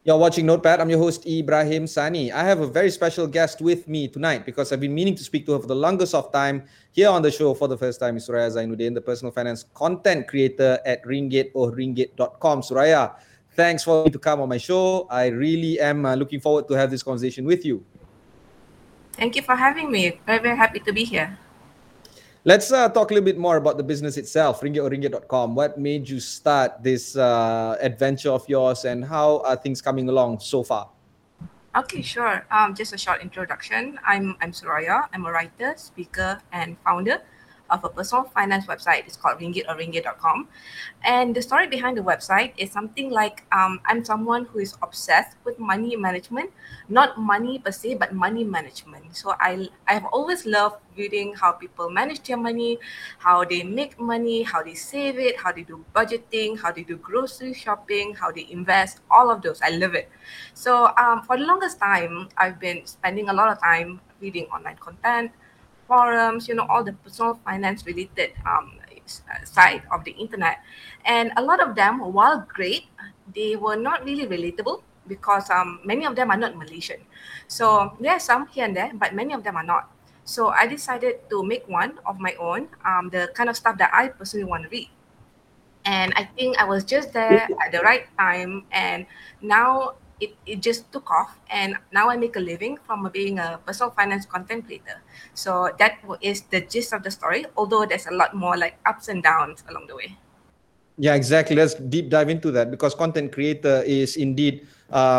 You're watching Notepad. I'm your host, Ibrahim Sani. I have a very special guest with me tonight because I've been meaning to speak to her for the longest of time. Here on the show for the first time is Suraya Zainuddin, the personal finance content creator at Ringgit or Ringgit.com. Suraya, thanks for agreeing to come on my show. I really am looking forward to have this conversation with you. Thank you for having me. Very, very happy to be here. Let's talk a little bit more about the business itself, Ringgit or Ringgit.com. What made you start this adventure of yours and how are things coming along so far? Okay, sure. Just a short introduction. I'm Suraya. I'm a writer, speaker, and founder of a personal finance website. It's called Ringgit or Ringgit.com. And the story behind the website is something like I'm someone who is obsessed with money management, not money per se, but money management. So I've always loved reading how people manage their money, how they make money, how they save it, how they do budgeting, how they do grocery shopping, how they invest, all of those. I love it. So for the longest time, I've been spending a lot of time reading online content, forums, all the personal finance related side of the internet. And a lot of them, while great, they were not really relatable because many of them are not Malaysian. So there are some here and there, but many of them are not. So I decided to make one of my own, the kind of stuff that I personally want to read. And I think I was just there at the right time, and now it just took off, and now I make a living from being a personal finance content creator. So is the gist of the story, although there's a lot more like ups and downs along the way. Yeah, exactly. Let's deep dive into that because content creator is indeed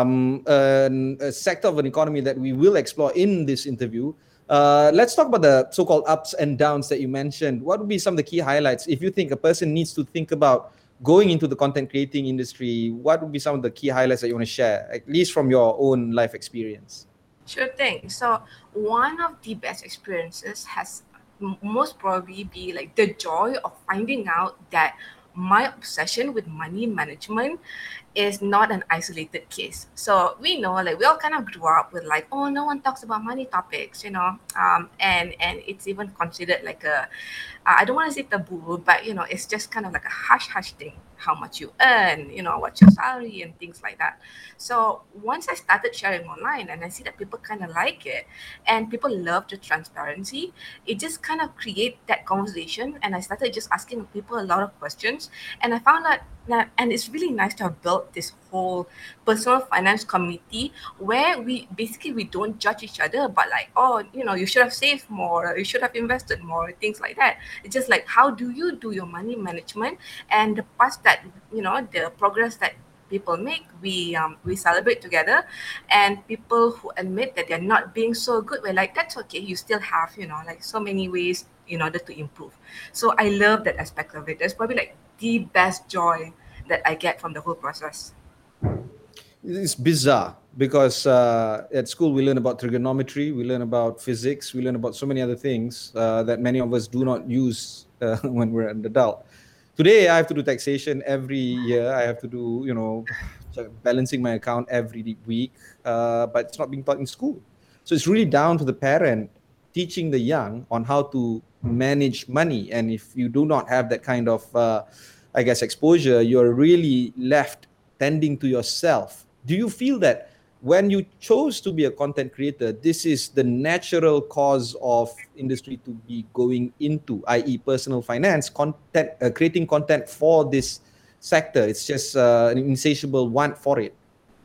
a sector of an economy that we will explore in this interview. Let's talk about the so-called ups and downs that you mentioned. What would be some of the key highlights if you think a person needs to think about going into the content creating industry? What would be some of the key highlights that you want to share, at least from your own life experience? Sure thing. So one of the best experiences has most probably be like the joy of finding out that my obsession with money management is not an isolated case. So we know, like we all kind of grew up with like, oh, no one talks about money topics, and it's even considered like I don't want to say taboo, but it's just kind of like a hush hush thing. How much you earn, what's your salary and things like that. So once I started sharing online and I see that people kind of like it and people love the transparency, it just kind of create that conversation. And I started just asking people a lot of questions, and I found out that, and it's really nice to have built this whole personal finance community where we don't judge each other, but like, oh, you should have saved more, you should have invested more, things like that. It's just like, how do you do your money management, and the parts that the progress that people make, we celebrate together. And people who admit that they're not being so good, we're like, that's okay, you still have like so many ways in order to improve. So I love that aspect of it. That's probably like the best joy that I get from the whole process. It's bizarre because at school we learn about trigonometry, we learn about physics, we learn about so many other things that many of us do not use when we're an adult. Today I have to do taxation every year. I have to do, balancing my account every week, but it's not being taught in school. So it's really down to the parent teaching the young on how to manage money. And if you do not have that kind of, I guess, exposure, you're really left tending to yourself. Do you feel that when you chose to be a content creator, this is the natural cause of industry to be going into, i.e., personal finance, content, creating content for this sector? It's just an insatiable want for it.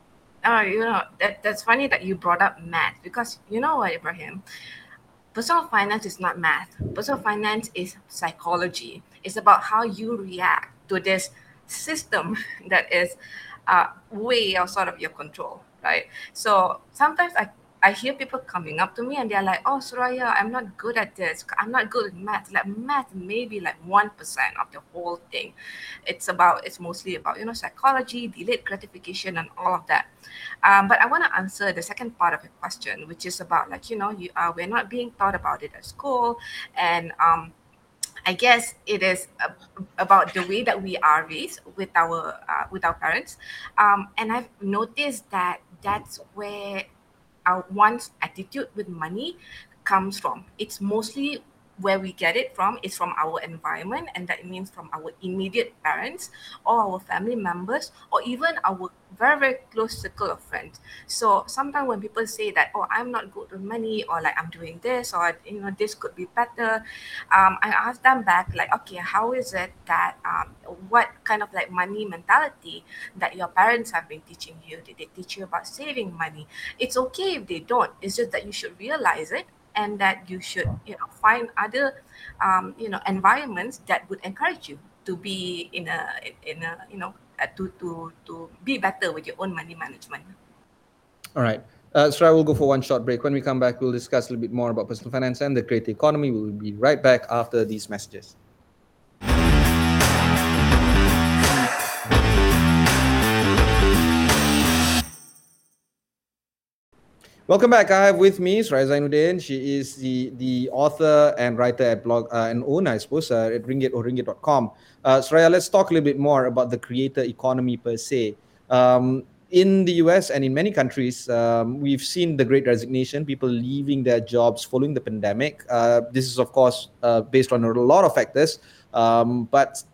That's funny that you brought up math, because you know what, Ibrahim, personal finance is not math. Personal finance is psychology. It's about how you react to this system that is way outside of your control, right? So sometimes I hear people coming up to me and they're like, oh, Suraya, I'm not good at this. I'm not good at math. Like math, maybe like 1% of the whole thing. It's mostly about, psychology, delayed gratification, and all of that. But I want to answer the second part of your question, which is about like, we're not being taught about it at school. And I guess it is about the way that we are raised with our parents, and I've noticed that that's where our one's attitude with money comes from. It's mostly where we get it from is from our environment, and that means from our immediate parents or our family members or even our very very close circle of friends. So sometimes when people say that, oh, I'm not good with money, or like I'm doing this, or this could be better, I ask them back like, okay, how is it that what kind of like money mentality that your parents have been teaching you? Did they teach you about saving money? It's okay if they don't. It's just that you should realize it, and that you should find other environments that would encourage you to be in a to be better with your own money management. All right. So I will go for one short break. When we come back, we'll discuss a little bit more about personal finance and the creator economy. We'll be right back after these messages. Welcome back. I have with me Suraya Zainuddin. She is the author and writer at blog and owner, I suppose, at ringgit.com. Suraya, let's talk a little bit more about the creator economy per se. In the US and in many countries, we've seen the great resignation, people leaving their jobs following the pandemic. This is, of course, based on a lot of factors, but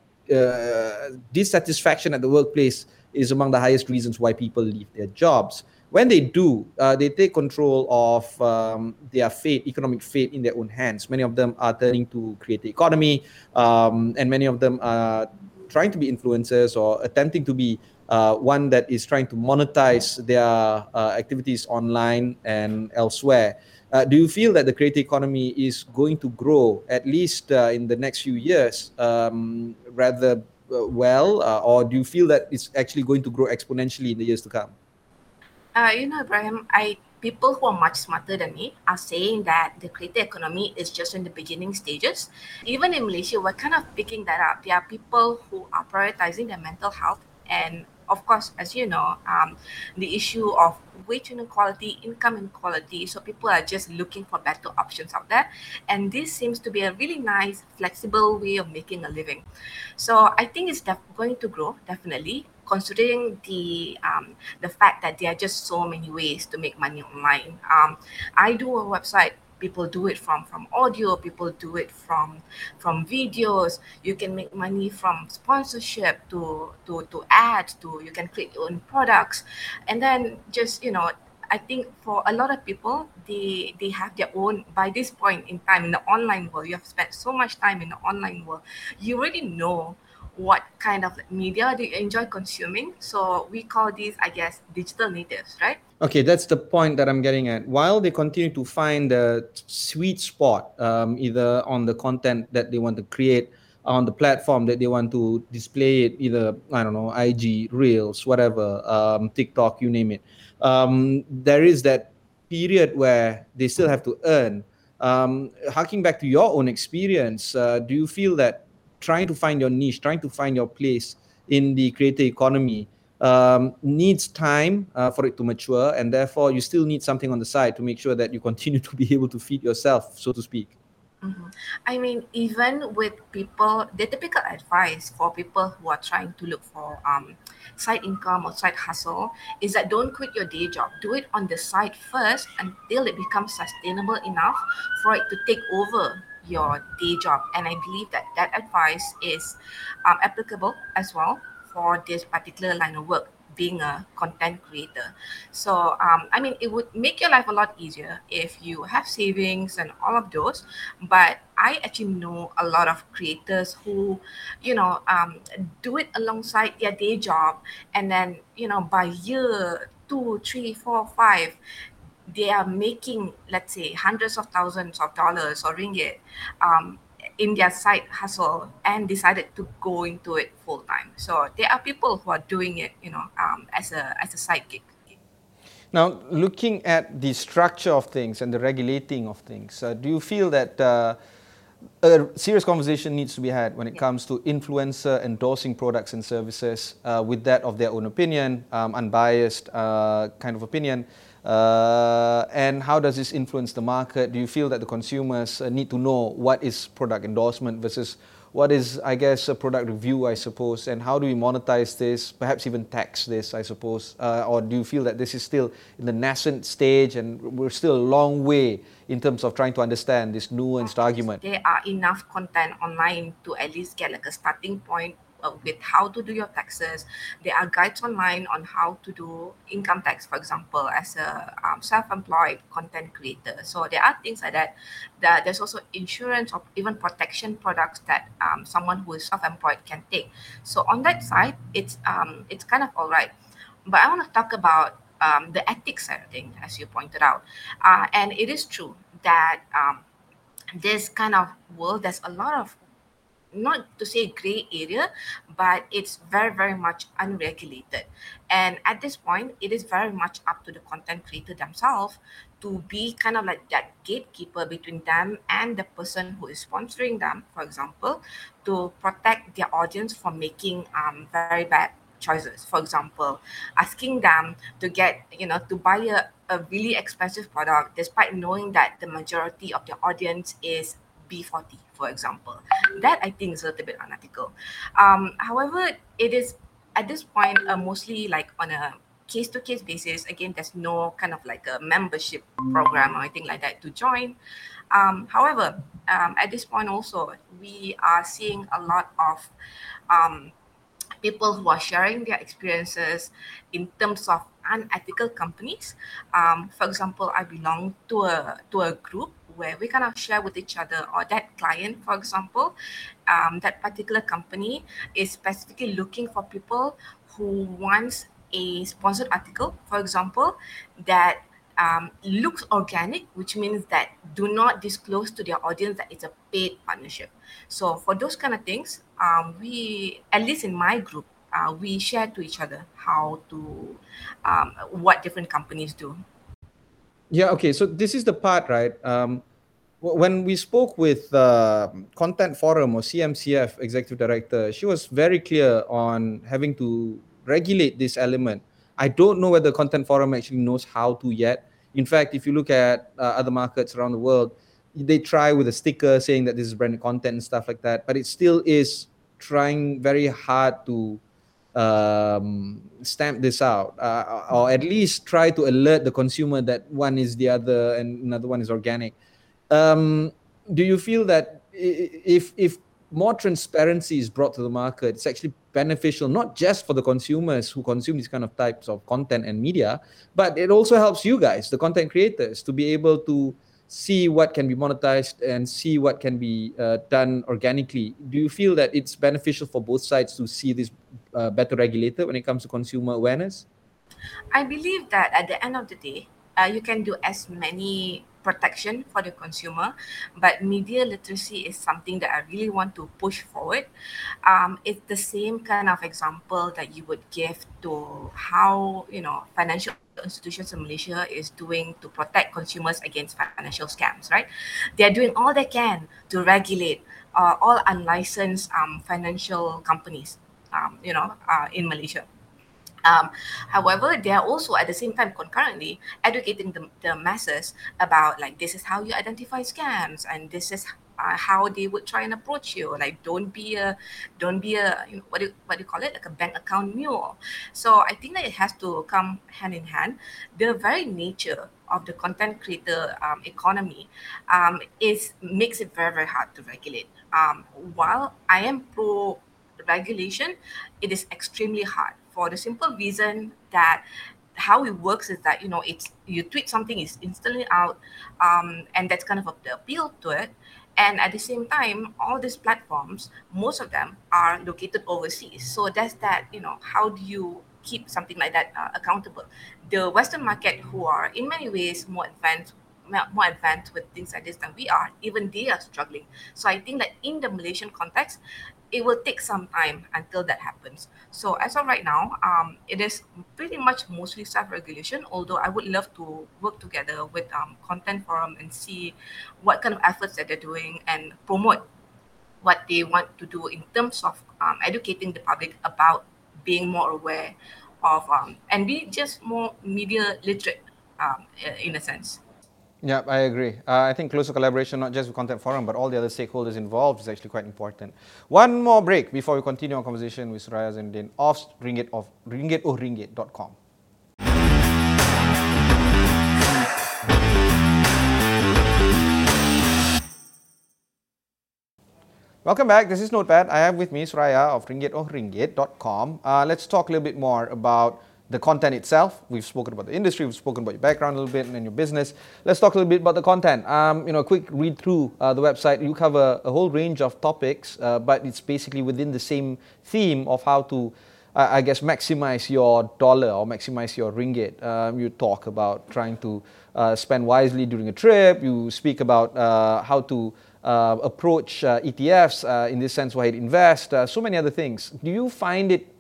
dissatisfaction at the workplace is among the highest reasons why people leave their jobs. When they do, they take control of their fate, economic fate, in their own hands. Many of them are turning to create the economy, and many of them are trying to be influencers or attempting to be one that is trying to monetize their activities online and elsewhere. Do you feel that the creator economy is going to grow, at least in the next few years, rather well, or do you feel that it's actually going to grow exponentially in the years to come? Ibrahim, people who are much smarter than me are saying that the creator economy is just in the beginning stages. Even in Malaysia, we're kind of picking that up. There are people who are prioritizing their mental health, and of course, as you know, the issue of wage inequality, income inequality. So people are just looking for better options out there, and this seems to be a really nice, flexible way of making a living. So I think it's going to grow definitely, considering the fact that there are just so many ways to make money online. I do a website. People do it from audio. People do it from videos. You can make money from sponsorship to ads. To you can create your own products, and then just I think for a lot of people, they have their own. By this point in time in the online world, you have spent so much time in the online world. You already know what kind of media do you enjoy consuming. So we call these, I guess, digital natives, right? Okay, that's the point that I'm getting at. While they continue to find the sweet spot, either on the content that they want to create, on the platform that they want to display it, either, I don't know, IG, Reels, whatever, TikTok, you name it. There is that period where they still have to earn. Harking back to your own experience, do you feel that trying to find your niche, trying to find your place in the creator economy needs time for it to mature, and therefore you still need something on the side to make sure that you continue to be able to feed yourself, so to speak? Mhm. I mean, even with people, the typical advice for people who are trying to look for side income or side hustle is that don't quit your day job. Do it on the side first until it becomes sustainable enough for it to take over your day job. And I believe that that advice is applicable as well for this particular line of work, being a content creator. So, I mean, it would make your life a lot easier if you have savings and all of those. But I actually know a lot of creators who, do it alongside their day job, and then by year two, three, four, five, they are making, let's say, hundreds of thousands of dollars or ringgit in their side hustle, and decided to go into it full time. So there are people who are doing it, as a side gig. Now, looking at the structure of things and the regulating of things, do you feel that a serious conversation needs to be had when it comes to influencer endorsing products and services with that of their own opinion, unbiased kind of opinion? And how does this influence the market? Do you feel that the consumers need to know what is product endorsement versus What is, I guess, a product review, I suppose, and how do we monetize this, perhaps even tax this, I suppose? Or do you feel that this is still in the nascent stage and we're still a long way in terms of trying to understand this nuanced argument? There are enough content online to at least get like a starting point with how to do your taxes. There are guides online on how to do income tax, for example, as a self-employed content creator. So there are things like that. There's also insurance or even protection products that someone who is self-employed can take. So on that side, it's kind of all right. But I want to talk about the ethics side of things, as you pointed out. And it is true that this kind of world, there's a lot of, not to say gray area, but it's very, very much unregulated. And at this point, it is very much up to the content creator themselves to be kind of like that gatekeeper between them and the person who is sponsoring them, for example, to protect their audience from making very bad choices. For example, asking them to get, to buy a really expensive product despite knowing that the majority of the audience is B40, for example. That I think is a little bit unethical. However, it is at this point mostly like on a case to case basis. Again, there's no kind of like a membership program or anything like that to join. However, at this point also, we are seeing a lot of um, people who are sharing their experiences in terms of unethical companies. For example, I belong to a group where we kind of share with each other, or that client, for example, that particular company is specifically looking for people who wants a sponsored article, for example, that looks organic, which means that do not disclose to their audience that it's a paid partnership. So for those kind of things, we, at least in my group, we share to each other how to, what different companies do. Yeah, okay. So this is the part, right? When we spoke with Content Forum or CMCF executive director, she was very clear on having to regulate this element. I don't know whether Content Forum actually knows how to yet. In fact, if you look at other markets around the world, they try with a sticker saying that this is branded content and stuff like that, but it still is trying very hard to stamp this out, or at least try to alert the consumer that one is the other and another one is organic. um, do you feel that if more transparency is brought to the market, it's actually beneficial not just for the consumers who consume these kind of types of content and media, but it also helps you guys, the content creators, to be able to see what can be monetized and see what can be done organically? Do you feel that it's beneficial for both sides to see this better regulated when it comes to consumer awareness? I believe that at the end of the day, you can do as many protection for the consumer, but media literacy is something that I really want to push forward. It's the same kind of example that you would give to how, financial institutions in Malaysia is doing to protect consumers against financial scams, right? They're doing all they can to regulate all unlicensed financial companies, in Malaysia. Um, However, they are also at the same time concurrently educating the masses about like this is how you identify scams, and this is how they would try and approach you. Like don't be a what do you call it, like a bank account mule. So I think that it has to come hand in hand. The very nature of the content creator economy is makes it very, very hard to regulate. While I am pro regulation, it is extremely hard for the simple reason that how it works is that it's you tweet something is instantly out, and that's kind of the appeal to it. And at the same time, all these platforms, most of them are located overseas, so that's that, how do you keep something like that accountable? The Western market, who are in many ways more advanced with things like this than we are, even they are struggling. So I think that in the Malaysian context, it will take some time until that happens. So as of right now, it is pretty much mostly self-regulation. Although I would love to work together with Content Forum and see what kind of efforts that they're doing and promote what they want to do in terms of educating the public about being more aware of and be just more media literate, in a sense. Yeah, I agree. I think closer collaboration, not just with Content Forum, but all the other stakeholders involved, is actually quite important. One more break before we continue our conversation with Suraya Zainuddin of ringgitohringgit.com. Welcome back. This is Notepad. I have with me Suraya of ringgitohringgit.com. Let's talk a little bit more about the content itself. We've spoken about the industry, we've spoken about your background a little bit and then your business. Let's talk a little bit about the content. A quick read through the website. You cover a whole range of topics, but it's basically within the same theme of how to, I guess, maximize your dollar or maximize your ringgit. You talk about trying to spend wisely during a trip. You speak about how to approach ETFs in this sense, why it invest, so many other things. Do you find it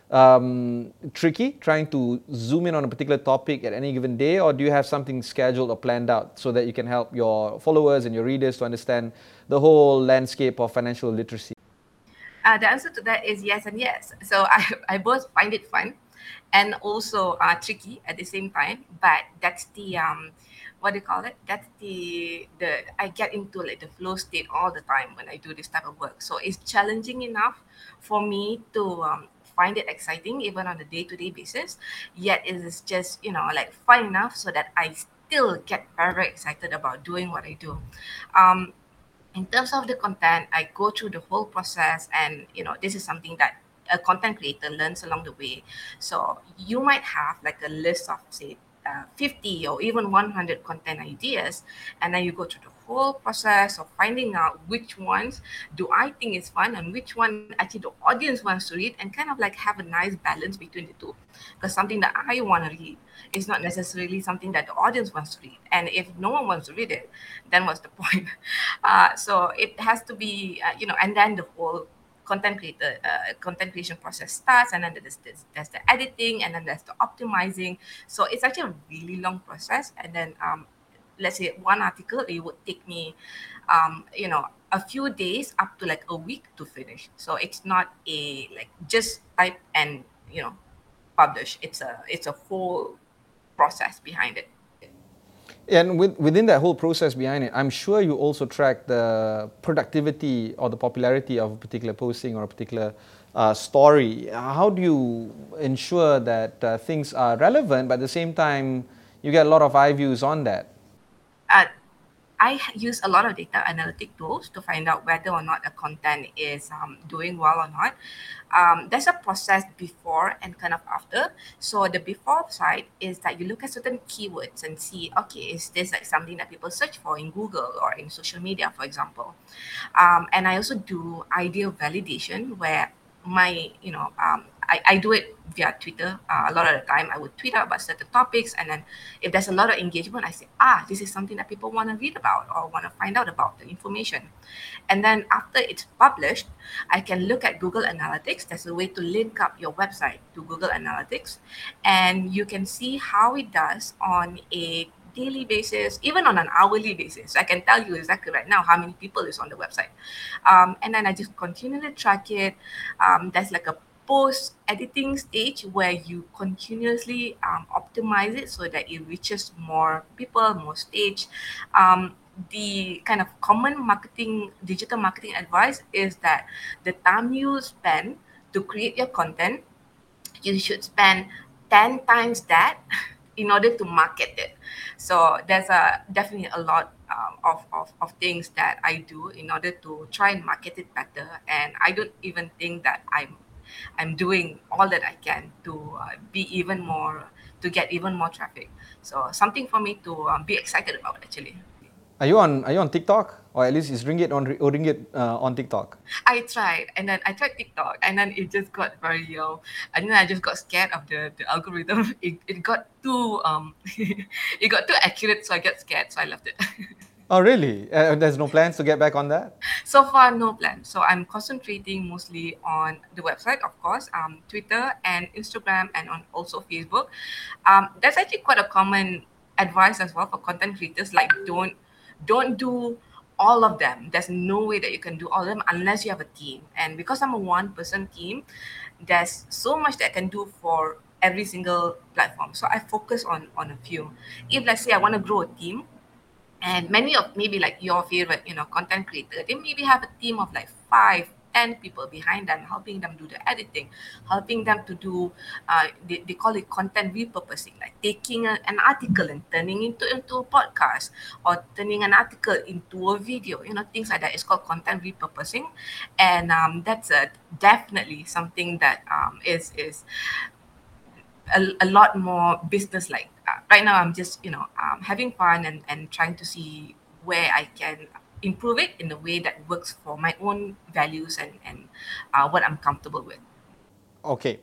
tricky trying to zoom in on a particular topic at any given day, or do you have something scheduled or planned out so that you can help your followers and your readers to understand the whole landscape of financial literacy? The answer to that is yes and yes. So I both find it fun and also tricky at the same time. But that's the what do you call it? That's the I get into like the flow state all the time when I do this type of work. So it's challenging enough for me to find it exciting even on a day-to-day basis. Yet it is just like fun enough so that I still get very, very excited about doing what I do. Um, in terms of the content, I go through the whole process, and this is something that a content creator learns along the way. So you might have like a list of say 50 or even 100 content ideas, and then you go through the whole process of finding out which ones do I think is fun and which one actually the audience wants to read, and kind of like have a nice balance between the two, because something that I want to read is not necessarily something that the audience wants to read, and if no one wants to read it, then what's the point? So it has to be, and then the whole content creation process starts, and then there's the editing, and then there's the optimizing. So it's actually a really long process. And then let's say one article, it would take me a few days up to like a week to finish. So it's not a like just type and publish. It's a whole process behind it. And within that whole process behind it, I'm sure you also track the productivity or the popularity of a particular posting or a particular story. How do you ensure that things are relevant, but at the same time, you get a lot of eye views on that? uh, I use a lot of data analytic tools to find out whether or not a content is doing well or not. There's a process before and kind of after. So the before side is that you look at certain keywords and see, okay, is this like something that people search for in Google or in social media, for example? And I also do idea validation where I do it via Twitter. A lot of the time I would tweet out about certain topics, and then if there's a lot of engagement, I say, this is something that people want to read about or want to find out about the information. And then after it's published, I can look at Google Analytics. There's a way to link up your website to Google Analytics, and you can see how it does on a daily basis, even on an hourly basis. I can tell you exactly right now how many people is on the website. And then I just continually track it. There's like a post editing stage where you continuously optimize it so that it reaches more people, more stage. The kind of common digital marketing advice is that the time you spend to create your content, you should spend 10 times that in order to market it. So there's definitely a lot of things that I do in order to try and market it better. And I don't even think that I'm doing all that I can to be even more, to get even more traffic. So something for me to be excited about actually. Are you on TikTok, or at least is Ringgit on TikTok? I tried, and then I tried TikTok, and then it just got very and then I just got scared of the algorithm. It got too it got too accurate, so I got scared, so I left it. Oh, really? There's no plans to get back on that? So far, no plan. So I'm concentrating mostly on the website, of course, Twitter and Instagram, and on also Facebook. That's actually quite a common advice as well for content creators. Like, don't do all of them. There's no way that you can do all of them unless you have a team. And because I'm a one-person team, there's so much that I can do for every single platform. So I focus on a few. If let's say I want to grow a team, And many of maybe like your favorite, content creator, they maybe have a team of like 5, 10 people behind them, helping them do the editing, helping them to do, they call it content repurposing, like taking an article and turning into a podcast, or turning an article into a video, things like that. It's called content repurposing. And that's definitely something that is a lot more business like. Right now I'm just having fun and trying to see where I can improve it in a way that works for my own values and what I'm comfortable with. Okay.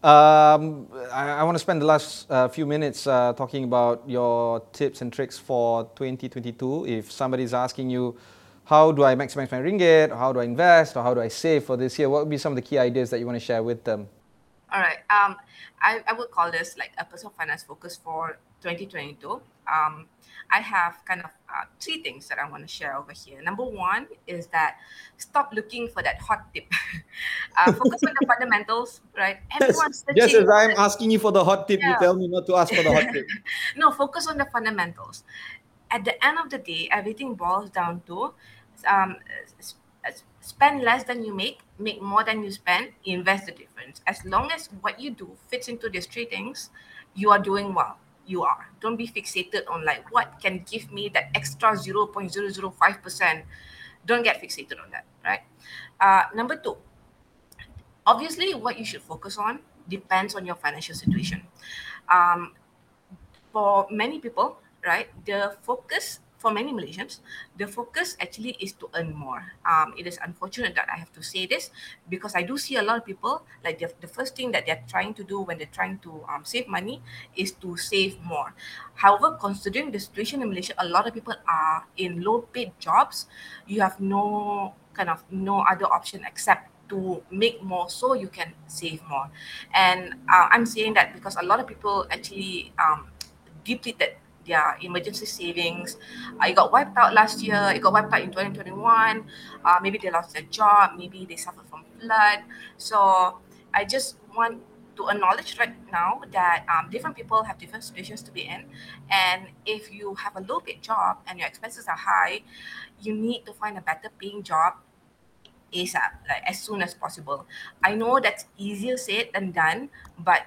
I want to spend the last few minutes talking about your tips and tricks for 2022. If somebody's asking you, how do I maximize my ringgit, or how do I invest, or how do I save for this year, what would be some of the key ideas that you want to share with them? All right. I would call this like a personal finance focus for 2022. I have kind of three things that I want to share over here. Number one is that stop looking for that hot tip. Focus on the fundamentals, right? Everyone's Just searching as for I'm the, asking you for the hot tip, you yeah. tell me not to ask for the hot tip. No, focus on the fundamentals. At the end of the day, everything boils down to um, spend less than you make more than you spend, invest the difference. As long as what you do fits into these three things, you are doing well. You are. Don't be fixated on like what can give me that extra 0.005%. Don't get fixated on that, right? Number two, obviously, what you should focus on depends on your financial situation. Um, for many people, right, the focus for many Malaysians, the focus actually is to earn more. It is unfortunate that I have to say this because I do see a lot of people like the first thing that they're trying to do when they're trying to save money is to save more. However, considering the situation in Malaysia, a lot of people are in low paid jobs. You have no other option except to make more so you can save more. And I'm saying that because a lot of people actually depleted their emergency savings. It got wiped out last year. It got wiped out in 2021. Maybe they lost their job. Maybe they suffered from flood. So I just want to acknowledge right now that different people have different situations to be in. And if you have a low paid job and your expenses are high, you need to find a better paying job ASAP, like as soon as possible. I know that's easier said than done, but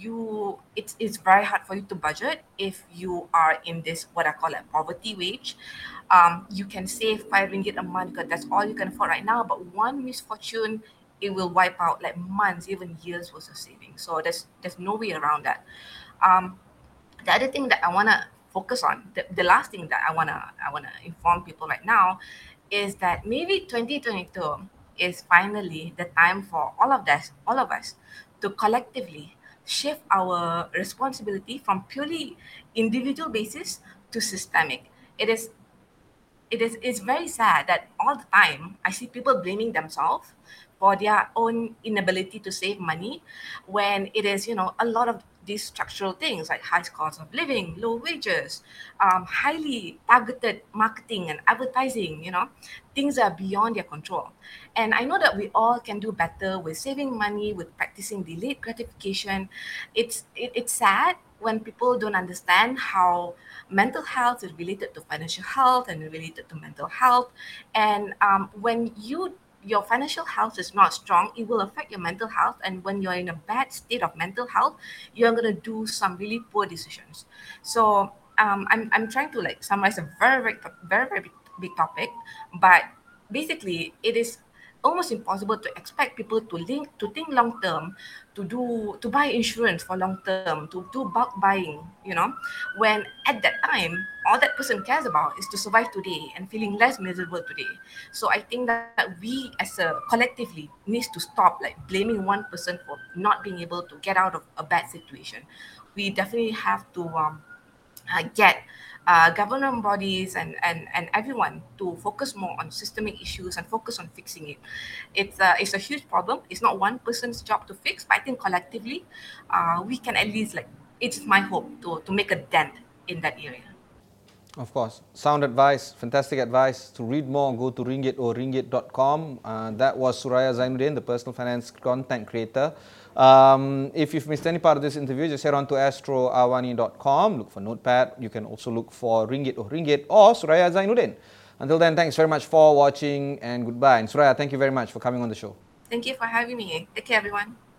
it's very hard for you to budget if you are in this what I call like poverty wage. You can save 5 ringgit a month because that's all you can afford right now. But one misfortune, it will wipe out like months, even years worth of savings. So there's no way around that. Um, the other thing that I wanna focus on, the last thing that I wanna inform people right now is that maybe 2022 is finally the time for all of us to collectively shift our responsibility from purely individual basis to systemic. It is it's very sad that all the time I see people blaming themselves for their own inability to save money when it is, a lot of these structural things like high cost of living, low wages, highly targeted marketing and advertising, things are beyond their control. And I know that we all can do better with saving money, with practicing delayed gratification. It's sad when people don't understand how mental health is related to financial health and related to mental health. And when your financial health is not strong, it will affect your mental health. And when you're in a bad state of mental health, you're gonna do some really poor decisions. So I'm trying to like summarize a very big topic, but basically it is almost impossible to expect people to think long term, to buy insurance for long term, to do bulk buying, when at that time all that person cares about is to survive today and feeling less miserable today. So I think that we as a collectively needs to stop like blaming one person for not being able to get out of a bad situation. We definitely have to get government bodies and everyone to focus more on systemic issues and focus on fixing it. It's a huge problem. It's not one person's job to fix, but I think collectively we can at least like, it's my hope to make a dent in that area. Of course. Sound advice, fantastic advice. To read more, go to ringgit.com. That was Suraya Zainuddin, the personal finance content creator. If you've missed any part of this interview, just head on to astroawani.com. Look for Notepad. You can also look for Ringgit or Suraya Zainuddin. Until then, thanks very much for watching and goodbye. And Suraya, thank you very much for coming on the show. Thank you for having me. Take care, everyone.